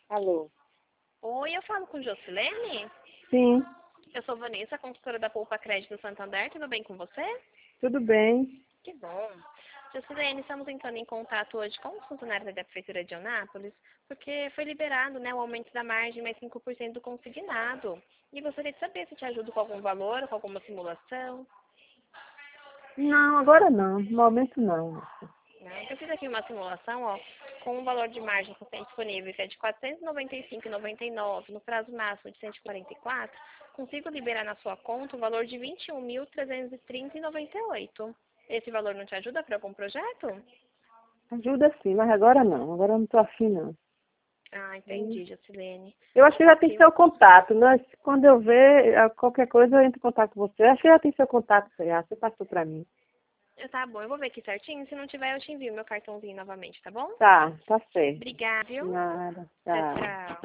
Alô? Oi, eu falo com Jocilene? Sim, Eu sou Vanessa, consultora da Poupa Crédito Santander. Tudo bem com você? tudo bem. Que bom. Jocilene, estamos entrando em contato hoje com os funcionários da Prefeitura de Eunápolis, porque foi liberado, né, o aumento da margem mais 5% do consignado. E gostaria de saber se te ajudo com algum valor, com alguma simulação. Não, agora não. No momento não. Né? Eu fiz aqui uma simulação, ó, com um valor de margem que tem disponível, que é de R$ 495,99, no prazo máximo de 144, consigo liberar na sua conta um valor de R$ 21.330,98. Esse valor não te ajuda para algum projeto? Ajuda sim, mas agora não. Agora eu não tô afim, não. Ah, entendi, Jocilene. Eu acho que já tem seu contato, né? Quando eu ver qualquer coisa, eu entro em contato com você. Eu acho que já tem seu contato, já. Você passou pra mim. Tá bom, eu vou ver aqui certinho. Se não tiver, eu te envio meu cartãozinho novamente, tá bom? Tá certo. Obrigada, viu? Nada. Tchau, Tá. tchau.